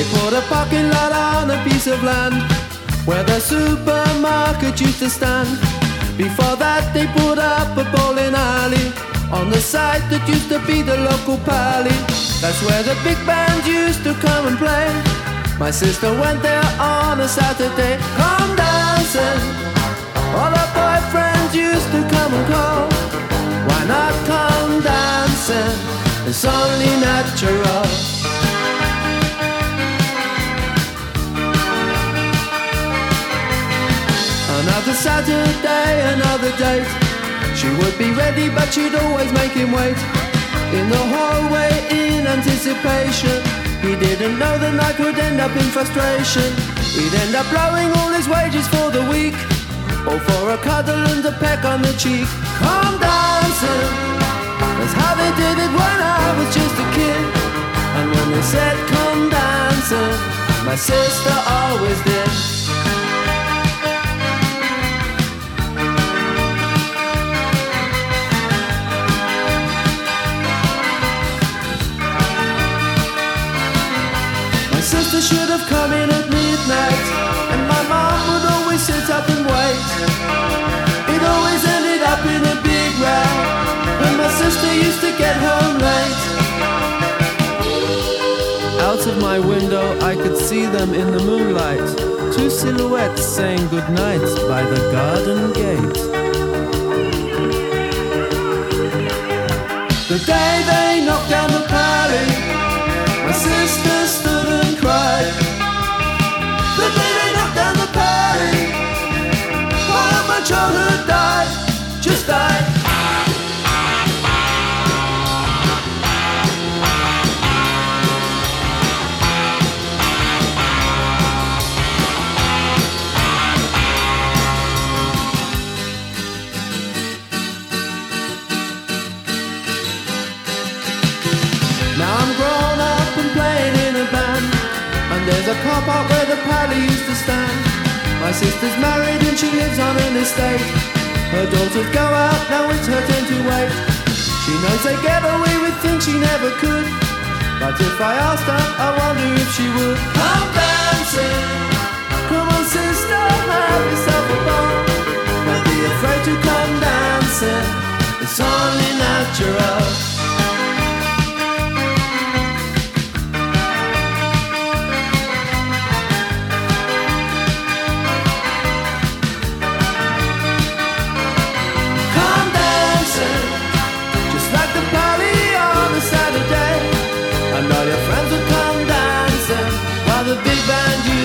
They put a parking lot on a piece of land where the supermarket used to stand. Before that they put up a bowling alley on the site that used to be the local pally. That's where the big bands used to come and play. My sister went there on a Saturday. Come dancing, all her boyfriends used to come and call. Why not come dancing? It's only natural. Another Saturday, another date. She would be ready, but she'd always make him wait in the hallway in anticipation. He didn't know the night would end up in frustration. He'd end up blowing all his wages for the week, or for a cuddle and a peck on the cheek. Come dancing, that's how they did it when I was just a kid. And when they said come dancing, my sister always did. My sister should have come in at midnight, and my mom would always sit up and wait. It always ended up in a big row when my sister used to get home late. Out of my window I could see them in the moonlight, two silhouettes saying goodnight by the garden gate. The day they knocked down the pally, my sister stood and cried. The day they knocked down the pally, while my childhood died, just died. Now I'm grown up and playing in a band, and there's a car park where the pally used to stand. My sister's married and she lives on an estate. Her daughters go out, now it's her turn to wait. She knows they get away with things she never could, but if I asked her, I wonder if she would. Come dancing, come on sister, have yourself a ball. Don't be afraid to come dancing, it's only natural. And all your friends will come dancing while the big band